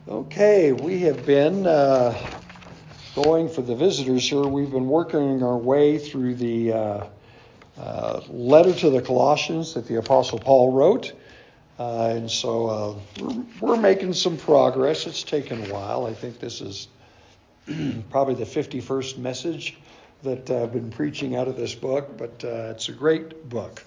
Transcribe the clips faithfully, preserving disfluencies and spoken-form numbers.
Okay, we have been uh, going for the visitors here. We've been working our way through the uh, uh, letter to the Colossians that the Apostle Paul wrote. Uh, and so uh, we're, we're making some progress. It's taken a while. I think this is probably the fifty-first message that uh, I've been preaching out of this book, but uh, it's a great book.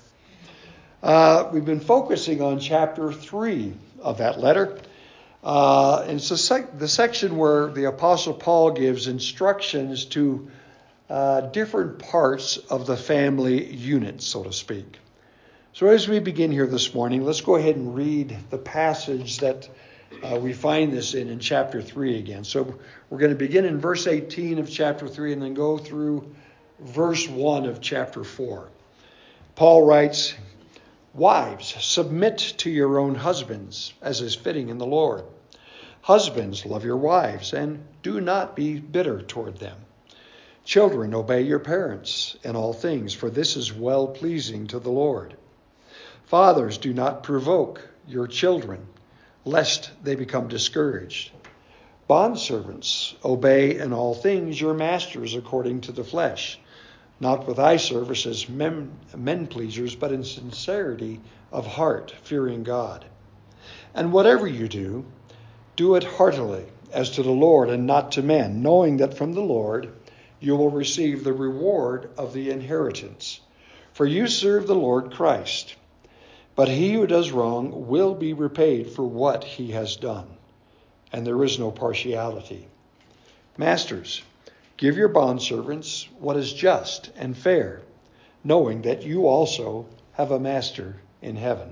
Uh, we've been focusing on chapter three of that letter. Uh, and it's the, sec- the section where the Apostle Paul gives instructions to uh, different parts of the family unit, so to speak. So as we begin here this morning, let's go ahead and read the passage that uh, we find this in, in chapter three again. So we're going to begin in verse eighteen of chapter three and then go through verse one of chapter four. Paul writes, "Wives, submit to your own husbands, as is fitting in the Lord. Husbands, love your wives, and do not be bitter toward them. Children, obey your parents in all things, for this is well-pleasing to the Lord. Fathers, do not provoke your children, lest they become discouraged. Bondservants, obey in all things your masters according to the flesh, not with eye service as men, men pleasers, but in sincerity of heart, fearing God. And whatever you do, do it heartily, as to the Lord and not to men, knowing that from the Lord you will receive the reward of the inheritance. For you serve the Lord Christ. But he who does wrong will be repaid for what he has done. And there is no partiality. Masters, give your bondservants what is just and fair, knowing that you also have a master in heaven."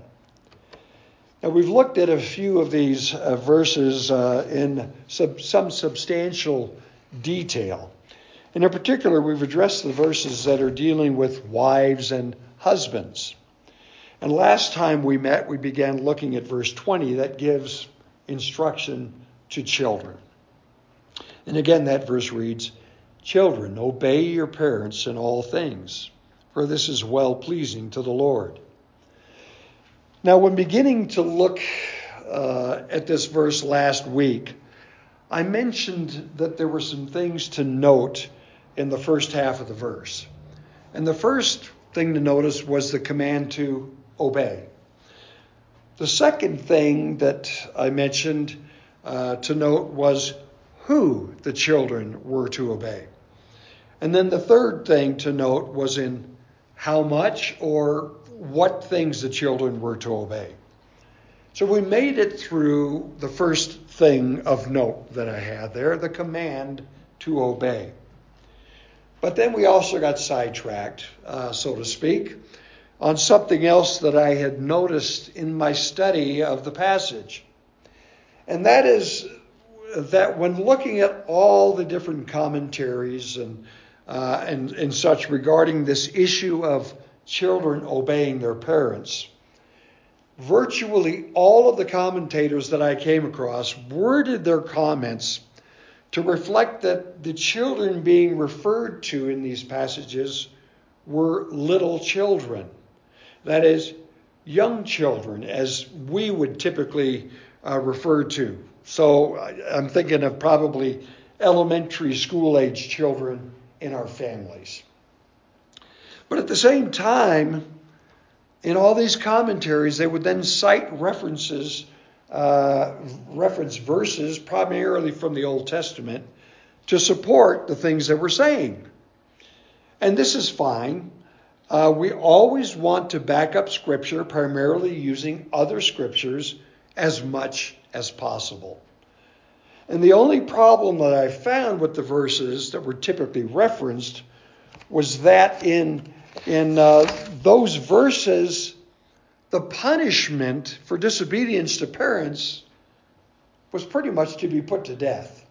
Now, we've looked at a few of these uh, verses uh, in sub- some substantial detail. And in particular, we've addressed the verses that are dealing with wives and husbands. And last time we met, we began looking at verse twenty that gives instruction to children. And again, that verse reads, "Children, obey your parents in all things, for this is well-pleasing to the Lord." Now, when beginning to look uh, at this verse last week, I mentioned that there were some things to note in the first half of the verse. And the first thing to notice was the command to obey. The second thing that I mentioned uh, to note was who the children were to obey. And then the third thing to note was in how much or what things the children were to obey. So we made it through the first thing of note that I had there, the command to obey. But then we also got sidetracked, uh, so to speak, on something else that I had noticed in my study of the passage. And that is that when looking at all the different commentaries and uh, and, and such regarding this issue of children obeying their parents, virtually all of the commentators that I came across worded their comments to reflect that the children being referred to in these passages were little children. That is, young children, as we would typically uh, refer to. So I'm thinking of probably elementary school age children in our families. But at the same time, in all these commentaries, they would then cite references, uh, reference verses, primarily from the Old Testament, to support the things that we're saying. And this is fine. Uh, we always want to back up Scripture, primarily using other Scriptures, as much as possible. And the only problem that I found with the verses that were typically referenced was that in In uh, those verses, the punishment for disobedience to parents was pretty much to be put to death.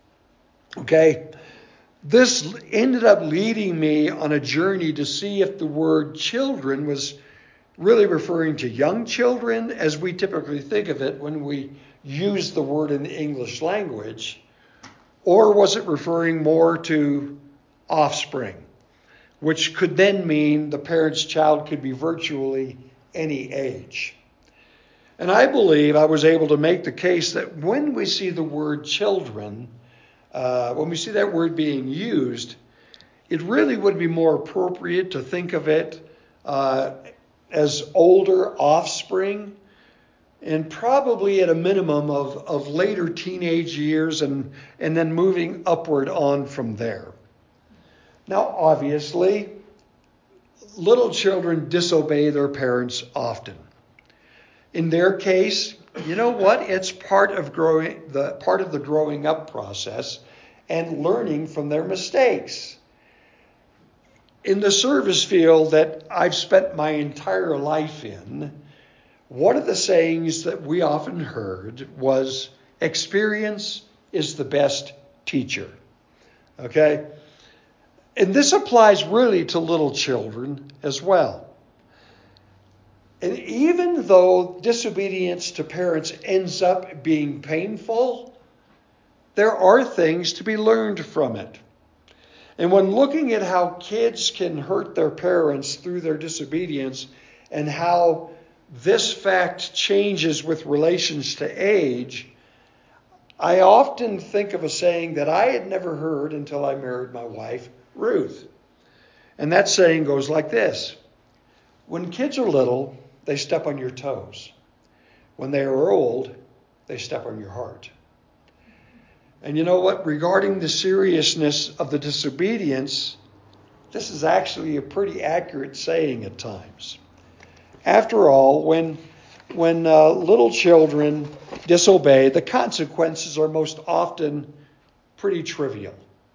Okay? This ended up leading me on a journey to see if the word children was really referring to young children, as we typically think of it when we use the word in the English language, or was it referring more to offspring, which could then mean the parent's child could be virtually any age. And I believe I was able to make the case that when we see the word children, uh, when we see that word being used, it really would be more appropriate to think of it uh, as older offspring, and probably at a minimum of, of later teenage years and, and then moving upward on from there. Now, obviously, little children disobey their parents often. In their case, you know what? It's part of growing the part of the growing up process and learning from their mistakes. In the service field that I've spent my entire life in, one of the sayings that we often heard was, experience is the best teacher. Okay? And this applies really to little children as well. And even though disobedience to parents ends up being painful, there are things to be learned from it. And when looking at how kids can hurt their parents through their disobedience and how this fact changes with relations to age, I often think of a saying that I had never heard until I married my wife, Ruth. And that saying goes like this: when kids are little, they step on your toes. When they are old, they step on your heart. And you know what? Regarding the seriousness of the disobedience, this is actually a pretty accurate saying at times. After all, when, when uh, little children disobey, the consequences are most often pretty trivial.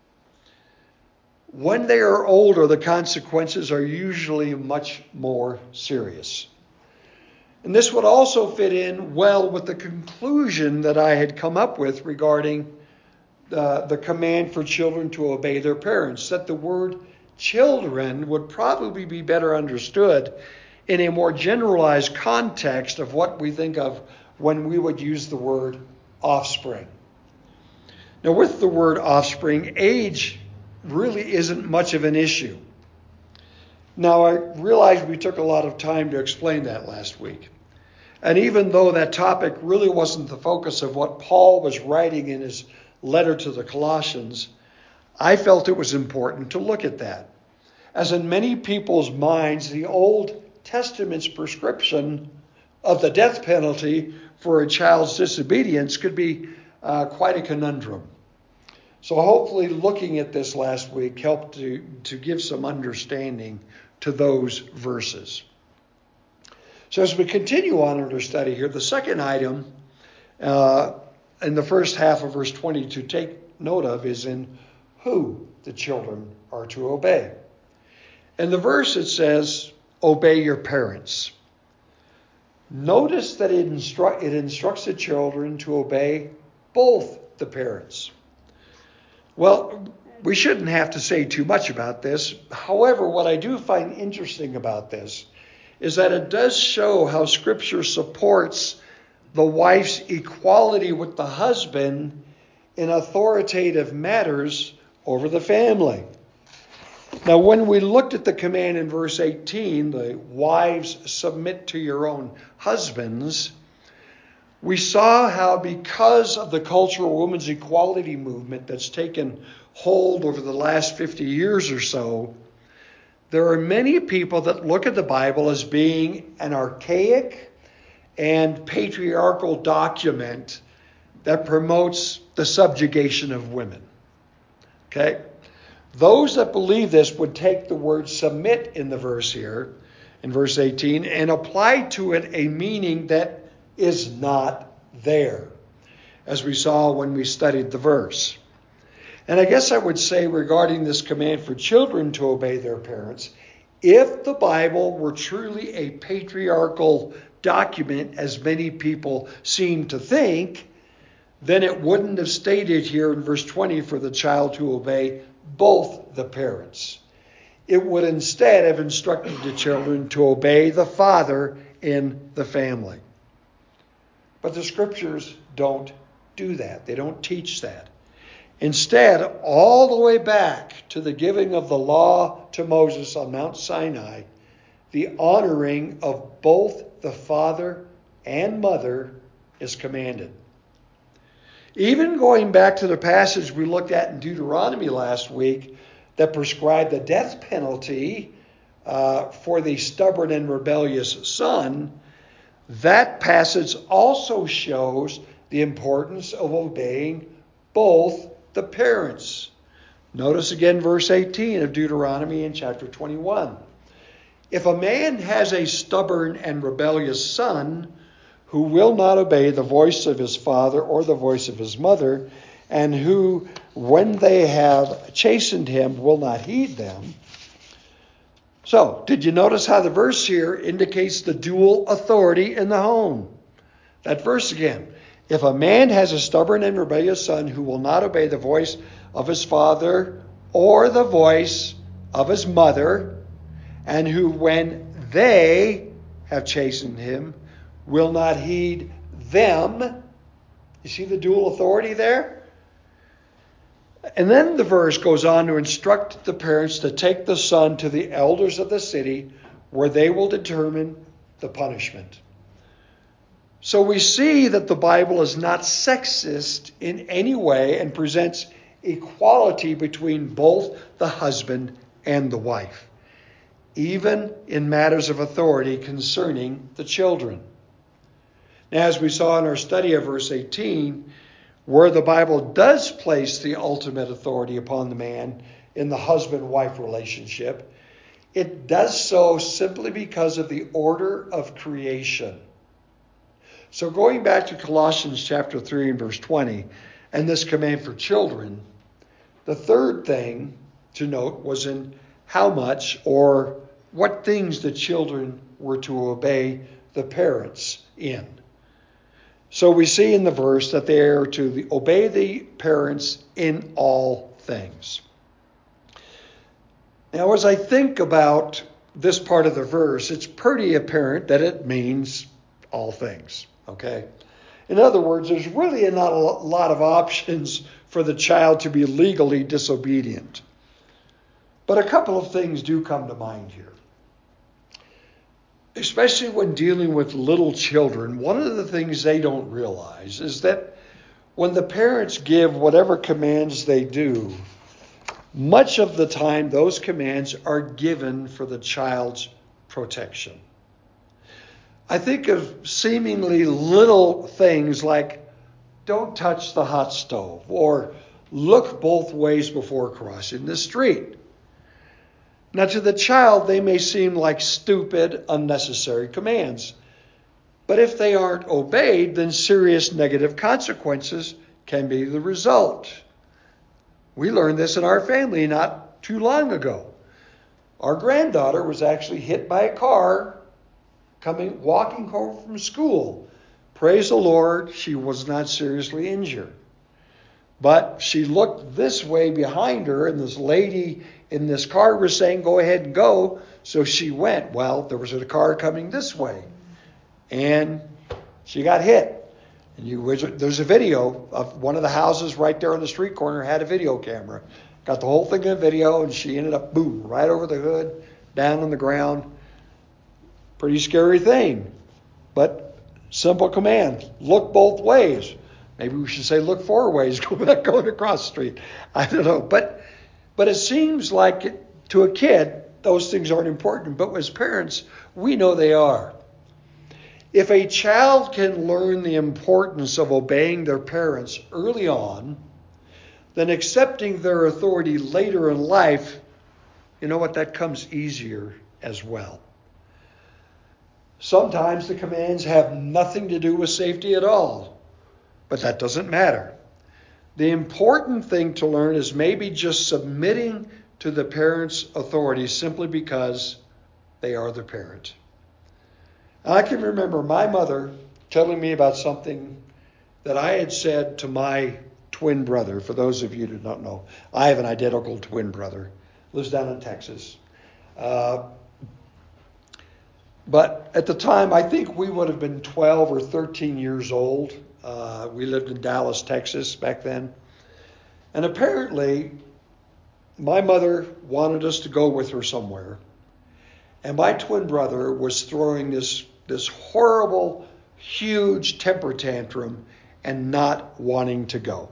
When they are older, the consequences are usually much more serious. And this would also fit in well with the conclusion that I had come up with regarding the, the command for children to obey their parents, that the word children would probably be better understood in a more generalized context of what we think of when we would use the word offspring. Now, with the word offspring, age really isn't much of an issue. Now, I realize we took a lot of time to explain that last week. And even though that topic really wasn't the focus of what Paul was writing in his letter to the Colossians, I felt it was important to look at that. As in many people's minds, the Old Testament's prescription of the death penalty for a child's disobedience could be uh, quite a conundrum. So hopefully looking at this last week helped to, to give some understanding to those verses. So as we continue on in our study here, the second item uh, in the first half of verse twenty to take note of is in who the children are to obey. In the verse it says, obey your parents. Notice that it, instru- it instructs the children to obey both the parents. Well, we shouldn't have to say too much about this. However, what I do find interesting about this is that it does show how Scripture supports the wife's equality with the husband in authoritative matters over the family. Now, when we looked at the command in verse eighteen, the wives submit to your own husbands, we saw how because of the cultural women's equality movement that's taken hold over the last fifty years or so, there are many people that look at the Bible as being an archaic and patriarchal document that promotes the subjugation of women. Okay? Those that believe this would take the word submit in the verse here, in verse eighteen, and apply to it a meaning that is not there, as we saw when we studied the verse. And I guess I would say regarding this command for children to obey their parents, if the Bible were truly a patriarchal document, as many people seem to think, then it wouldn't have stated here in verse twenty for the child to obey both the parents. It would instead have instructed the children to obey the father in the family. But the Scriptures don't do that. They don't teach that. Instead, all the way back to the giving of the law to Moses on Mount Sinai, the honoring of both the father and mother is commanded. Even going back to the passage we looked at in Deuteronomy last week that prescribed the death penalty uh, for the stubborn and rebellious son, that passage also shows the importance of obeying both the parents. Notice again verse eighteen of Deuteronomy in chapter twenty-one. If a man has a stubborn and rebellious son who will not obey the voice of his father or the voice of his mother, and who, when they have chastened him, will not heed them. So, did you notice how the verse here indicates the dual authority in the home? That verse again. If a man has a stubborn and rebellious son who will not obey the voice of his father or the voice of his mother, and who, when they have chastened him, will not heed them. You see the dual authority there? And then the verse goes on to instruct the parents to take the son to the elders of the city where they will determine the punishment. So we see that the Bible is not sexist in any way and presents equality between both the husband and the wife, even in matters of authority concerning the children. Now, as we saw in our study of verse eighteen, where the Bible does place the ultimate authority upon the man in the husband-wife relationship, it does so simply because of the order of creation. So going back to Colossians chapter three and verse twenty, and this command for children, the third thing to note was in how much or what things the children were to obey the parents in. So we see in the verse that they are to obey the parents in all things. Now, as I think about this part of the verse, it's pretty apparent that it means all things, okay? In other words, there's really not a lot of options for the child to be legally disobedient. But a couple of things do come to mind here. Especially when dealing with little children, one of the things they don't realize is that when the parents give whatever commands they do, much of the time those commands are given for the child's protection. I think of seemingly little things like don't touch the hot stove or look both ways before crossing the street. Now, to the child, they may seem like stupid, unnecessary commands. But if they aren't obeyed, then serious negative consequences can be the result. We learned this in our family not too long ago. Our granddaughter was actually hit by a car coming, walking home from school. Praise the Lord, she was not seriously injured. But she looked this way behind her, and this lady in this car was saying, go ahead and go. So she went. Well, there was a car coming this way. And she got hit. And you, there's a video of one of the houses right there on the street corner had a video camera. Got the whole thing in a video, and she ended up, boom, right over the hood, down on the ground. Pretty scary thing. But simple command. Look both ways. Maybe we should say look four ways, go back going across the street. I don't know. But but it seems like it, to a kid, those things aren't important. But as parents, we know they are. If a child can learn the importance of obeying their parents early on, then accepting their authority later in life, you know what, that comes easier as well. Sometimes the commands have nothing to do with safety at all, but that doesn't matter. The important thing to learn is maybe just submitting to the parent's authority simply because they are the parent. I can remember my mother telling me about something that I had said to my twin brother. For those of you who don't know, I have an identical twin brother. Lives down in Texas. Uh, but at the time, I think we would have been twelve or thirteen years old. Uh, we lived in Dallas, Texas back then. And apparently, my mother wanted us to go with her somewhere. And my twin brother was throwing this, this horrible huge temper tantrum and not wanting to go.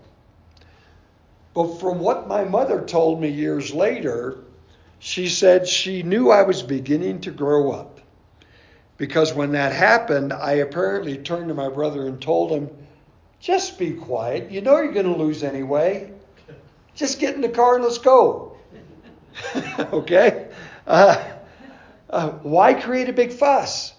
But from what my mother told me years later, she said she knew I was beginning to grow up. Because when that happened, I apparently turned to my brother and told him, just be quiet. You know you're going to lose anyway. Just get in the car and let's go. Okay? Uh, uh, why create a big fuss?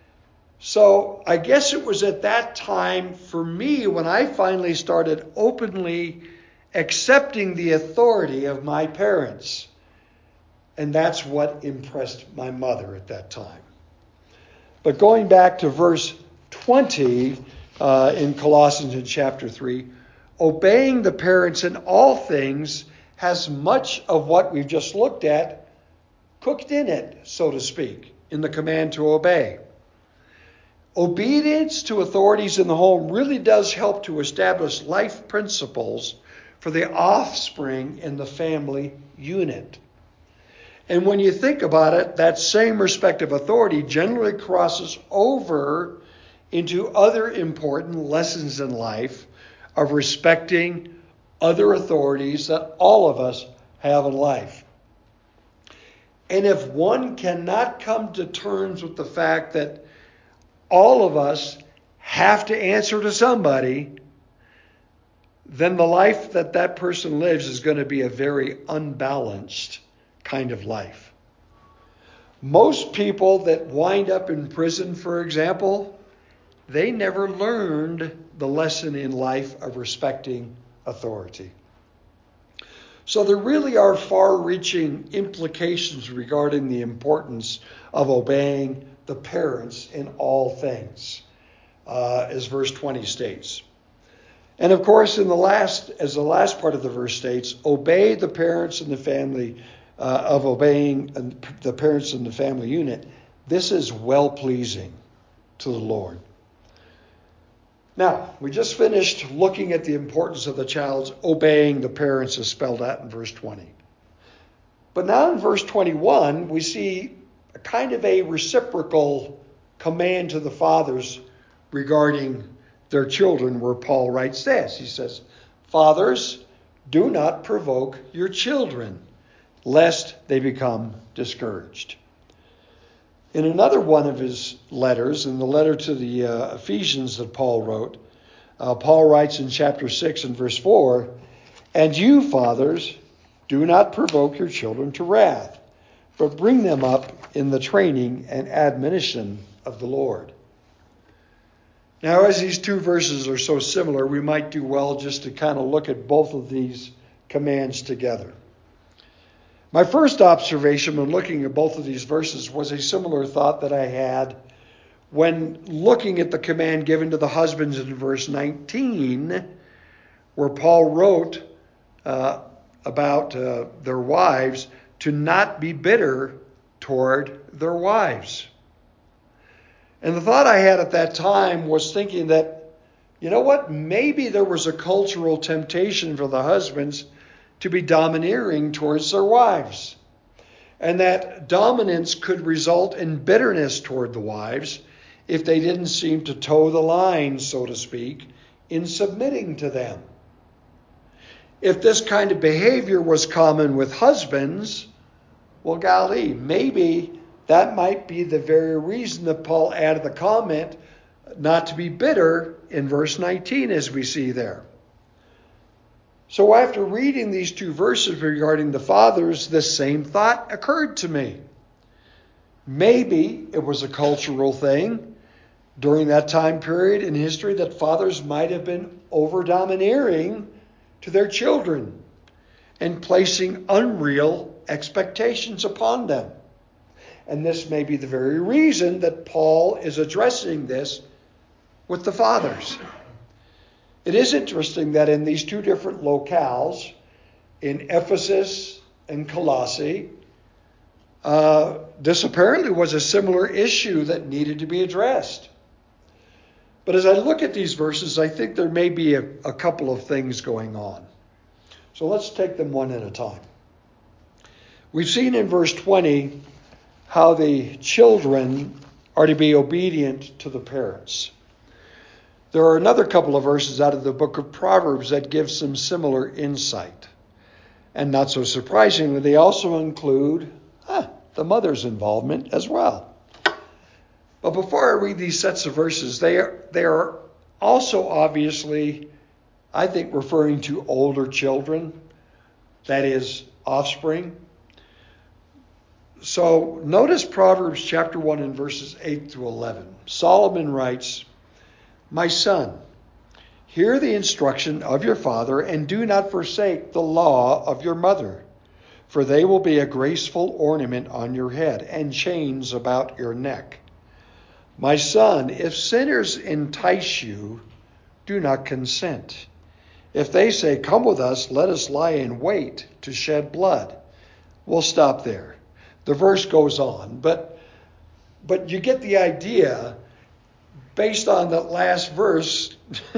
So I guess it was at that time for me when I finally started openly accepting the authority of my parents. And that's what impressed my mother at that time. But going back to verse twenty uh, in Colossians in chapter three, obeying the parents in all things has much of what we've just looked at cooked in it, so to speak, in the command to obey. Obedience to authorities in the home really does help to establish life principles for the offspring in the family unit. And when you think about it, that same respect of authority generally crosses over into other important lessons in life of respecting other authorities that all of us have in life. And if one cannot come to terms with the fact that all of us have to answer to somebody, then the life that that person lives is going to be a very unbalanced kind of life. Most people that wind up in prison, for example, they never learned the lesson in life of respecting authority. So there really are far-reaching implications regarding the importance of obeying the parents in all things, uh, as verse twenty states. And of course, in the last, as the last part of the verse states, obey the parents in the family uh, of obeying the parents in the family unit. This is well-pleasing to the Lord. Now, we just finished looking at the importance of the child's obeying the parents as spelled out in verse twenty. But now in verse twenty-one, we see a kind of a reciprocal command to the fathers regarding their children, where Paul writes this. He says, fathers, do not provoke your children, lest they become discouraged. In another one of his letters, in the letter to the uh, Ephesians that Paul wrote, uh, Paul writes in chapter six and verse four, and you, fathers, do not provoke your children to wrath, but bring them up in the training and admonition of the Lord. Now, as these two verses are so similar, we might do well just to kind of look at both of these commands together. My first observation when looking at both of these verses was a similar thought that I had when looking at the command given to the husbands in verse nineteen, where Paul wrote uh, about uh, their wives to not be bitter toward their wives. And the thought I had at that time was thinking that, you know what, maybe there was a cultural temptation for the husbands to be domineering towards their wives. And that dominance could result in bitterness toward the wives if they didn't seem to toe the line, so to speak, in submitting to them. If this kind of behavior was common with husbands, well, golly, maybe that might be the very reason that Paul added the comment not to be bitter in verse nineteen, as we see there. So after reading these two verses regarding the fathers, this same thought occurred to me. Maybe it was a cultural thing during that time period in history that fathers might have been over-domineering to their children and placing unreal expectations upon them. And this may be the very reason that Paul is addressing this with the fathers. It is interesting that in these two different locales, in Ephesus and Colossae, uh, this apparently was a similar issue that needed to be addressed. But as I look at these verses, I think there may be a, a couple of things going on. So let's take them one at a time. We've seen in verse twenty how the children are to be obedient to the parents. There are another couple of verses out of the book of Proverbs that give some similar insight. And not so surprisingly, they also include huh, the mother's involvement as well. But before I read these sets of verses, they are, they are also obviously, I think, referring to older children, that is, offspring. So notice Proverbs chapter one and verses eight through eleven. Solomon writes, "My son, hear the instruction of your father, and do not forsake the law of your mother, for they will be a graceful ornament on your head and chains about your neck. My son, if sinners entice you, do not consent. If they say, 'Come with us, let us lie in wait to shed blood.'" We'll stop there. The verse goes on, but but you get the idea based on that last verse.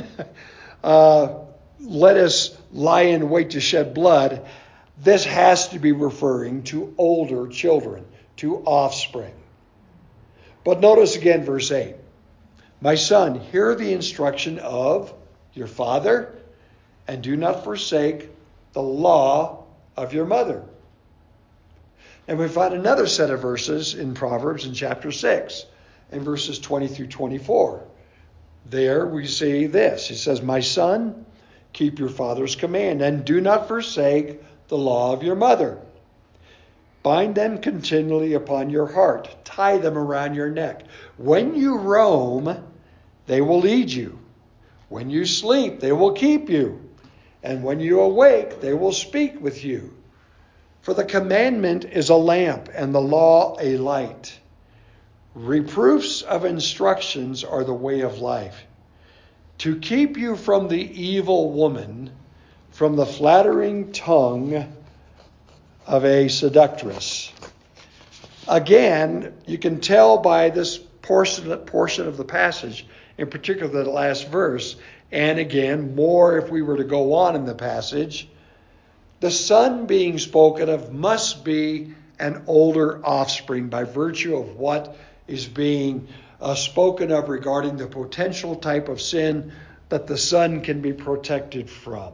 uh, let us lie in wait to shed blood. This has to be referring to older children, to offspring. But notice again verse eight. "My son, hear the instruction of your father, and do not forsake the law of your mother." And we find another set of verses in Proverbs in chapter six, in verses twenty through twenty-four. There we see this. He says, "My son, keep your father's command, and do not forsake the law of your mother. Bind them continually upon your heart. Tie them around your neck. When you roam, they will lead you. When you sleep, they will keep you. And when you awake, they will speak with you. For the commandment is a lamp, and the law a light. Reproofs of instructions are the way of life, to keep you from the evil woman, from the flattering tongue of a seductress." Again, you can tell by this portion, portion of the passage, in particular the last verse, and again, more if we were to go on in the passage, the son being spoken of must be an older offspring by virtue of what is being uh, spoken of regarding the potential type of sin that the son can be protected from.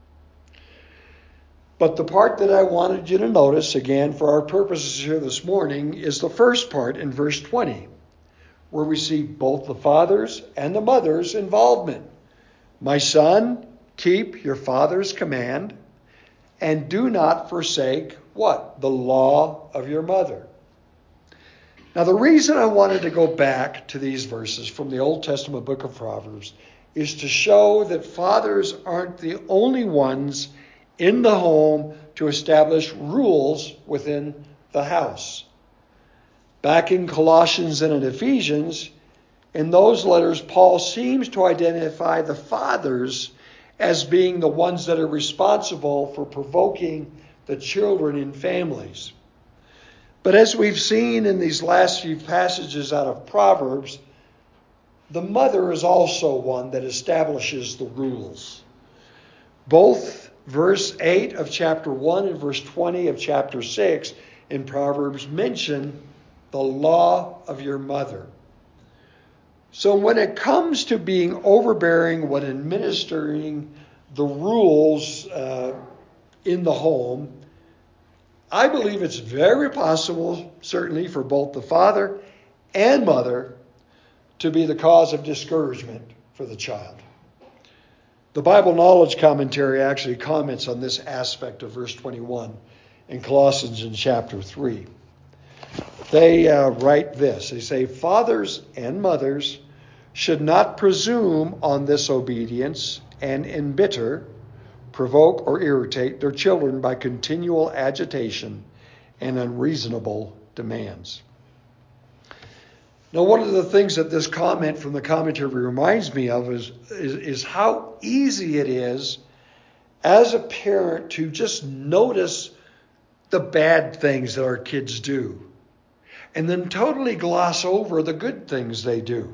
But the part that I wanted you to notice, again, for our purposes here this morning, is the first part in verse twenty, where we see both the father's and the mother's involvement. "My son, keep your father's command, and do not forsake," what? "The law of your mother." Now, the reason I wanted to go back to these verses from the Old Testament book of Proverbs is to show that fathers aren't the only ones in the home to establish rules within the house. Back in Colossians and in Ephesians, in those letters, Paul seems to identify the fathers as being the ones that are responsible for provoking the children in families. But as we've seen in these last few passages out of Proverbs, the mother is also one that establishes the rules. Both verse eight of chapter one and verse twenty of chapter six in Proverbs mention the law of your mother. So when it comes to being overbearing when administering the rules uh, in the home, I believe it's very possible, certainly for both the father and mother, to be the cause of discouragement for the child. The Bible Knowledge Commentary actually comments on this aspect of verse twenty-one in Colossians in chapter three. They uh, write this. They say, "Fathers and mothers should not presume on this obedience and embitter, provoke, or irritate their children by continual agitation and unreasonable demands." Now, one of the things that this comment from the commentary reminds me of is, is, is how easy it is as a parent to just notice the bad things that our kids do and then totally gloss over the good things they do.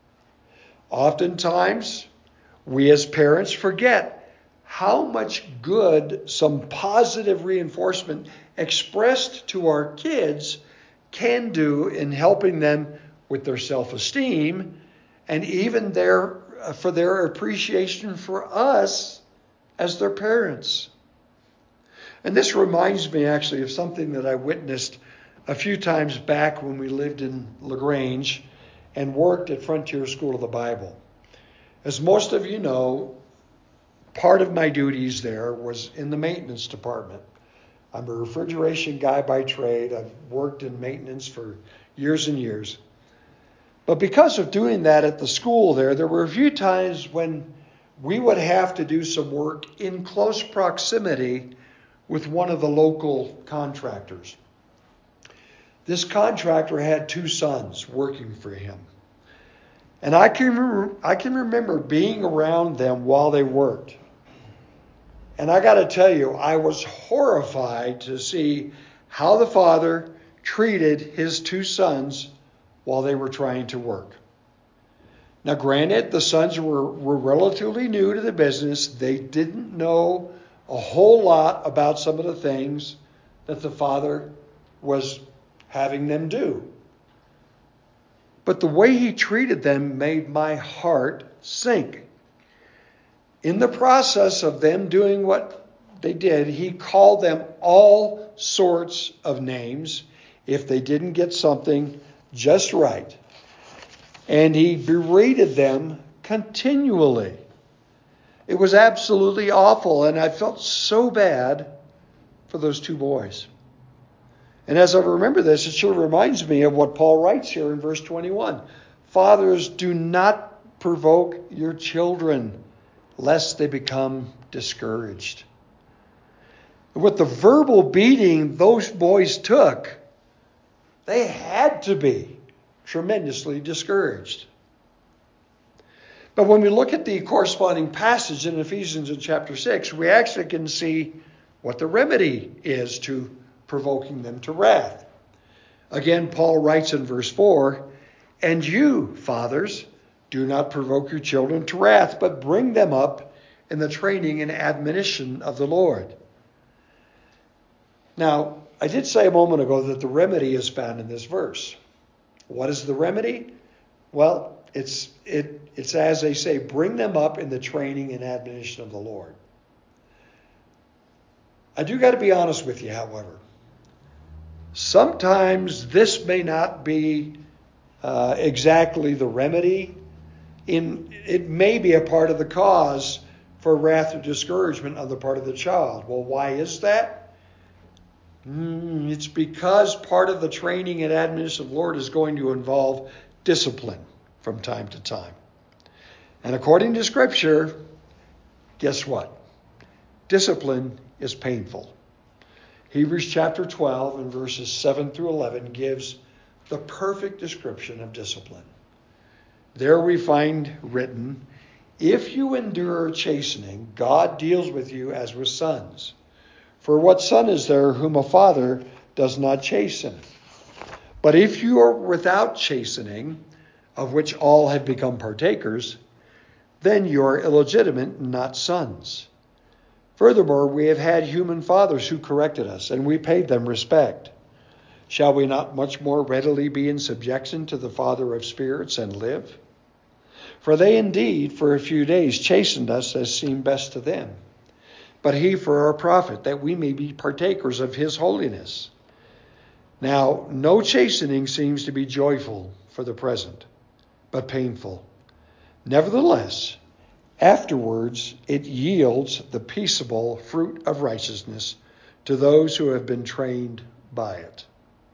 Oftentimes, we as parents forget how much good some positive reinforcement expressed to our kids can do in helping them with their self-esteem and even their for their appreciation for us as their parents. And this reminds me actually of something that I witnessed a few times back when we lived in LaGrange and worked at Frontier School of the Bible. As most of you know, part of my duties there was in the maintenance department. I'm a refrigeration guy by trade. I've worked in maintenance for years and years. But because of doing that at the school there, there were a few times when we would have to do some work in close proximity with one of the local contractors. This contractor had two sons working for him. And I can remember, I can remember being around them while they worked. And I got to tell you, I was horrified to see how the father treated his two sons while they were trying to work. Now, granted, the sons were, were relatively new to the business. They didn't know a whole lot about some of the things that the father was having them do. But the way he treated them made my heart sink. In the process of them doing what they did, he called them all sorts of names if they didn't get something just right. And he berated them continually. It was absolutely awful, and I felt so bad for those two boys. And as I remember this, it sure reminds me of what Paul writes here in verse twenty-one. Fathers, do not provoke your children, lest they become discouraged. With the verbal beating those boys took, they had to be tremendously discouraged. But when we look at the corresponding passage in Ephesians in chapter six, we actually can see what the remedy is to provoking them to wrath. Again, Paul writes in verse four, and you, fathers, do not provoke your children to wrath, but bring them up in the training and admonition of the Lord. Now, I did say a moment ago that the remedy is found in this verse. What is the remedy? Well, it's it it's as they say, bring them up in the training and admonition of the Lord. I do got to be honest with you, however. Sometimes this may not be uh, exactly the remedy. In it may be a part of the cause for wrath or discouragement on the part of the child. Well, why is that? Mm, it's because part of the training and admonition of the Lord is going to involve discipline from time to time. And according to Scripture, guess what? Discipline is painful. Hebrews chapter twelve and verses seven through eleven gives the perfect description of discipline. There we find written, if you endure chastening, God deals with you as with sons. For what son is there whom a father does not chasten? But if you are without chastening, of which all have become partakers, then you are illegitimate, not sons. Furthermore, we have had human fathers who corrected us, and we paid them respect. Shall we not much more readily be in subjection to the Father of spirits and live? For they indeed for a few days chastened us as seemed best to them, but he for our profit, that we may be partakers of his holiness. Now, no chastening seems to be joyful for the present, but painful. Nevertheless, afterwards it yields the peaceable fruit of righteousness to those who have been trained by it.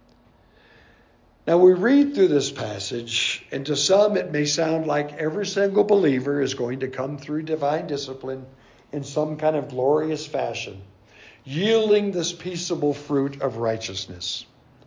Now we read through this passage, and to some it may sound like every single believer is going to come through divine discipline in some kind of glorious fashion, yielding this peaceable fruit of righteousness.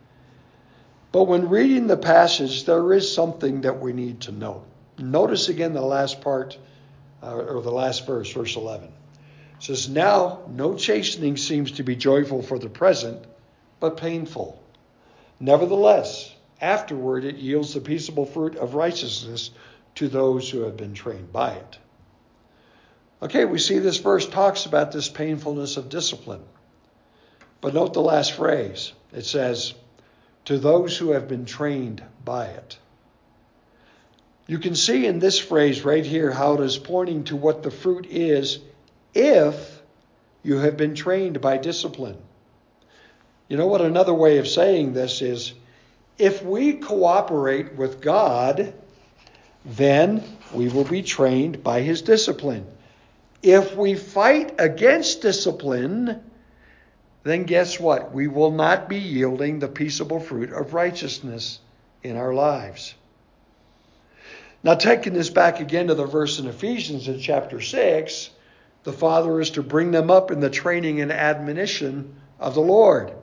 But when reading the passage, there is something that we need to know. Notice again the last part, uh, or the last verse, verse eleven. It says, now no chastening seems to be joyful for the present, but painful. Nevertheless, afterward it yields the peaceable fruit of righteousness to those who have been trained by it. Okay, we see this verse talks about this painfulness of discipline. But note the last phrase. It says, to those who have been trained by it. You can see in this phrase right here how it is pointing to what the fruit is if you have been trained by discipline. You know what another way of saying this is? If we cooperate with God, then we will be trained by his discipline. If we fight against discipline, then guess what? We will not be yielding the peaceable fruit of righteousness in our lives. Now, taking this back again to the verse in Ephesians in chapter six, the father is to bring them up in the training and admonition of the Lord.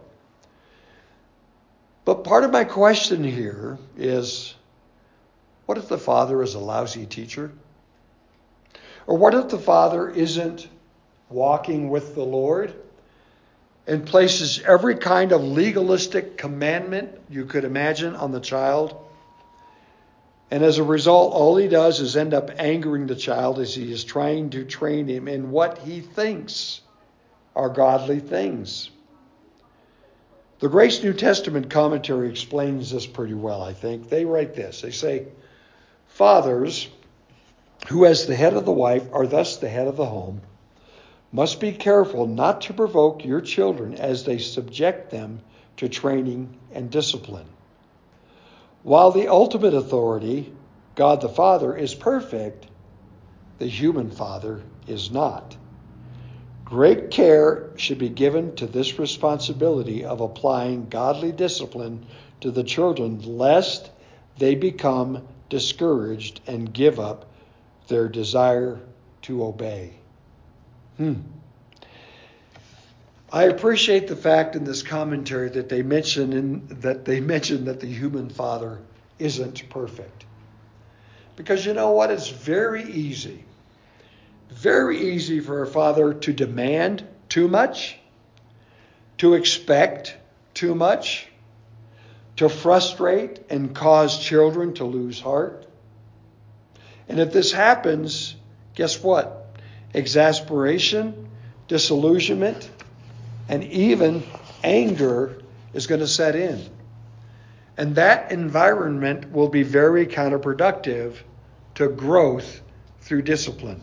But part of my question here is, what if the father is a lousy teacher? Or what if the father isn't walking with the Lord and places every kind of legalistic commandment you could imagine on the child? And as a result, all he does is end up angering the child as he is trying to train him in what he thinks are godly things. The Grace New Testament commentary explains this pretty well, I think. They write this. They say, fathers, who as the head of the wife are thus the head of the home, must be careful not to provoke your children as they subject them to training and discipline. While the ultimate authority, God the Father, is perfect, the human father is not. Great care should be given to this responsibility of applying godly discipline to the children, lest they become discouraged and give up their desire to obey. Hmm. I appreciate the fact in this commentary that they mention in, that they mention that the human father isn't perfect. Because you know what? It's very easy. Very easy for a father to demand too much, to expect too much, to frustrate and cause children to lose heart. And if this happens, guess what? Exasperation, disillusionment, and even anger is going to set in. And that environment will be very counterproductive to growth through discipline.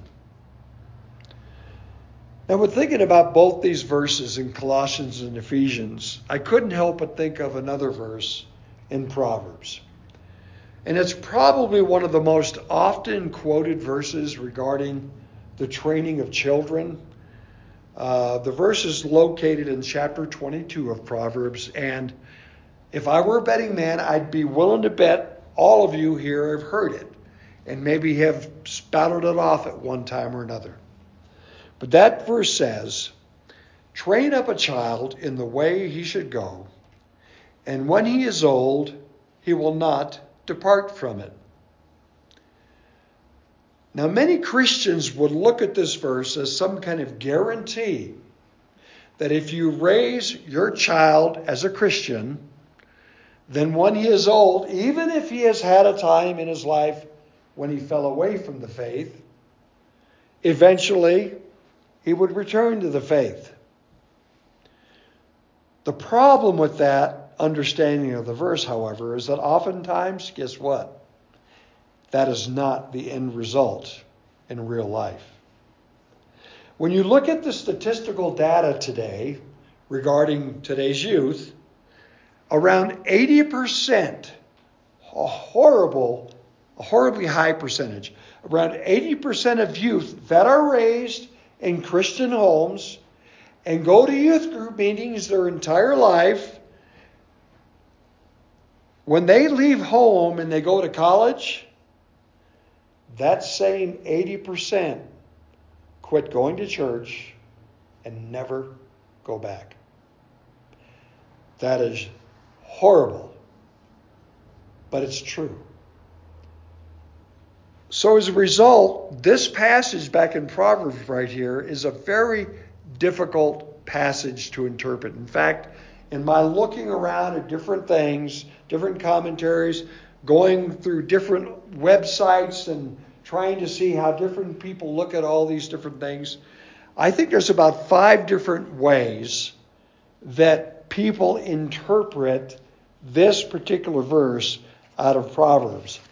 Now, when thinking about both these verses in Colossians and Ephesians, I couldn't help but think of another verse in Proverbs. And it's probably one of the most often quoted verses regarding the training of children. Uh, the verse is located in chapter twenty-two of Proverbs. And if I were a betting man, I'd be willing to bet all of you here have heard it and maybe have spouted it off at one time or another. But that verse says, train up a child in the way he should go, and when he is old, he will not depart from it. Now, many Christians would look at this verse as some kind of guarantee that if you raise your child as a Christian, then when he is old, even if he has had a time in his life when he fell away from the faith, eventually he would return to the faith. The problem with that understanding of the verse, however, is that oftentimes, guess what? That is not the end result in real life. When you look at the statistical data today regarding today's youth, around eighty percent, a horrible, a horribly high percentage, around eighty percent of youth that are raised in Christian homes and go to youth group meetings their entire life, when they leave home and they go to college, that same eighty percent quit going to church and never go back. That is horrible, but it's true. So as a result, this passage back in Proverbs right here is a very difficult passage to interpret. In fact, in my looking around at different things, different commentaries, going through different websites and trying to see how different people look at all these different things, I think there's about five different ways that people interpret this particular verse out of Proverbs.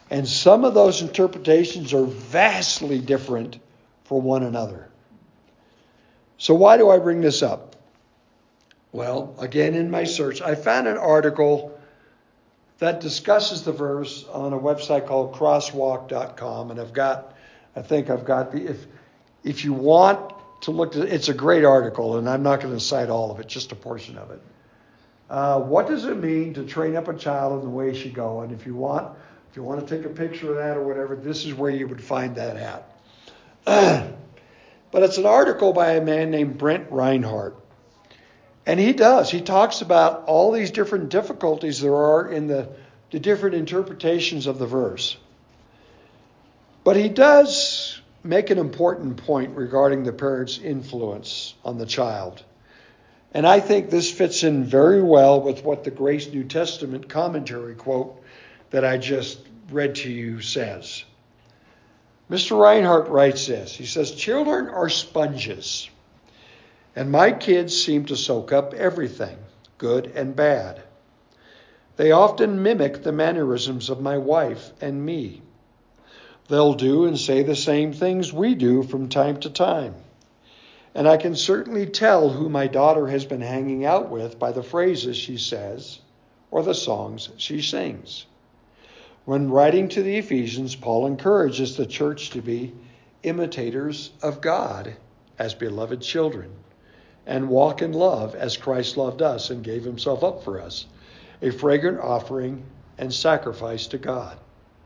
And some of those interpretations are vastly different for one another. So why do I bring this up? Well, again, in my search, I found an article that discusses the verse on a website called crosswalk dot com. And I've got, I think I've got the, if, if you want to look at it, it's a great article, and I'm not going to cite all of it, just a portion of it. Uh, what does it mean to train up a child in the way he should go? And if you want, if you want to take a picture of that or whatever, this is where you would find that at. But it's an article by a man named Brent Reinhardt. And he does. He talks about all these different difficulties there are in the, the different interpretations of the verse. But he does make an important point regarding the parent's influence on the child. And I think this fits in very well with what the Grace New Testament commentary quote that I just read to you says. Mister Reinhardt writes this. He says, "Children are sponges, and my kids seem to soak up everything, good and bad. They often mimic the mannerisms of my wife and me. They'll do and say the same things we do from time to time. And I can certainly tell who my daughter has been hanging out with by the phrases she says or the songs she sings." When writing to the Ephesians, Paul encourages the church to be imitators of God as beloved children and walk in love as Christ loved us and gave himself up for us, a fragrant offering and sacrifice to God.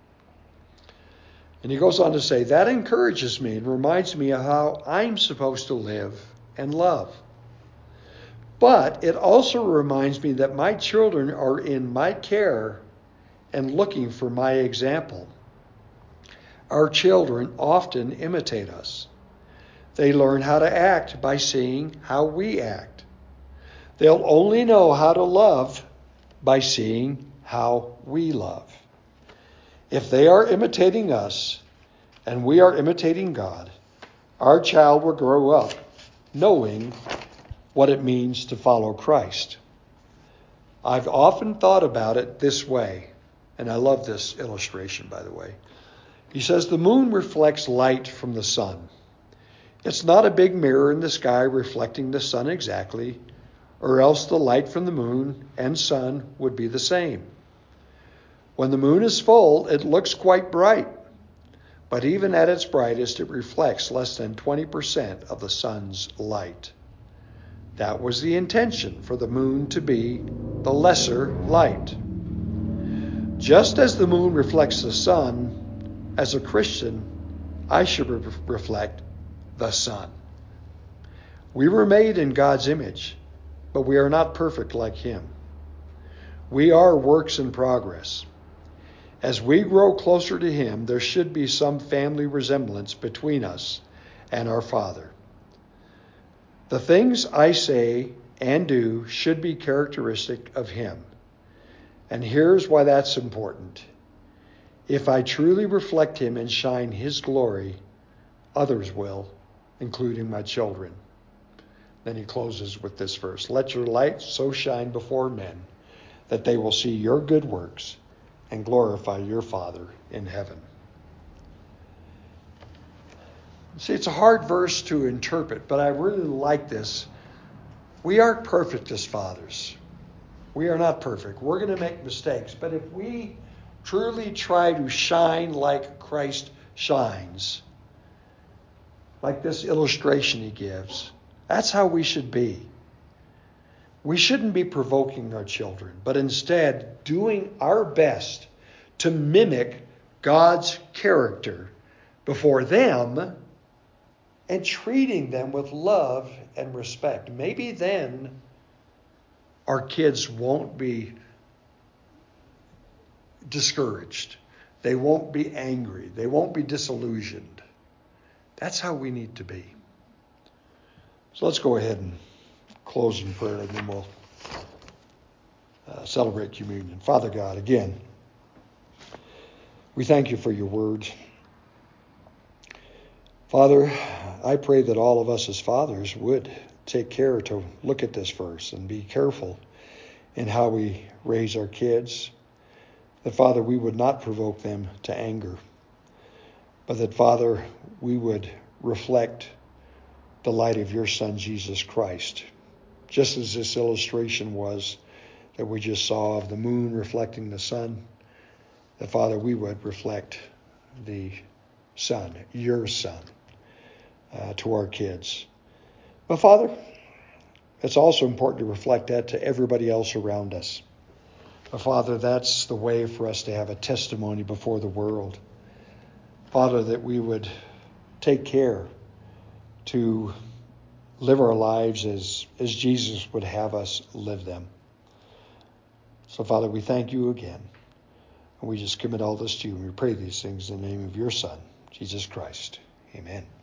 And he goes on to say, that encourages me and reminds me of how I'm supposed to live and love. But it also reminds me that my children are in my care and looking for my example. Our children often imitate us. They learn how to act by seeing how we act. They'll only know how to love by seeing how we love. If they are imitating us and we are imitating God, our child will grow up knowing what it means to follow Christ. I've often thought about it this way, and I love this illustration, by the way. He says the moon reflects light from the sun. It's not a big mirror in the sky reflecting the sun exactly, or else the light from the moon and sun would be the same. When the moon is full, it looks quite bright, but even at its brightest, it reflects less than twenty percent of the sun's light. That was the intention, for the moon to be the lesser light. Just as the moon reflects the sun, as a Christian, I should re- reflect the sun. We were made in God's image, but we are not perfect like him. We are works in progress. As we grow closer to him, there should be some family resemblance between us and our Father. The things I say and do should be characteristic of him. And here's why that's important. If I truly reflect him and shine his glory, others will, including my children. Then he closes with this verse. Let your light so shine before men that they will see your good works and glorify your Father in heaven. See, it's a hard verse to interpret, but I really like this. We aren't perfect as fathers. We are not perfect. We're going to make mistakes. But if we truly try to shine like Christ shines, like this illustration he gives, that's how we should be. We shouldn't be provoking our children, but instead doing our best to mimic God's character before them and treating them with love and respect. Maybe then our kids won't be discouraged. They won't be angry. They won't be disillusioned. That's how we need to be. So let's go ahead and close in prayer, and then we'll uh, celebrate communion. Father God, again, we thank you for your word. Father, I pray that all of us as fathers would take care to look at this verse and be careful in how we raise our kids, that, Father, we would not provoke them to anger, but that, Father, we would reflect the light of your Son, Jesus Christ, just as this illustration was that we just saw of the moon reflecting the sun, that, Father, we would reflect the Son, your Son, uh, to our kids. But, Father, it's also important to reflect that to everybody else around us. But, Father, that's the way for us to have a testimony before the world. Father, that we would take care to live our lives as, as Jesus would have us live them. So, Father, we thank you again. And we just commit all this to you. And we pray these things in the name of your Son, Jesus Christ. Amen.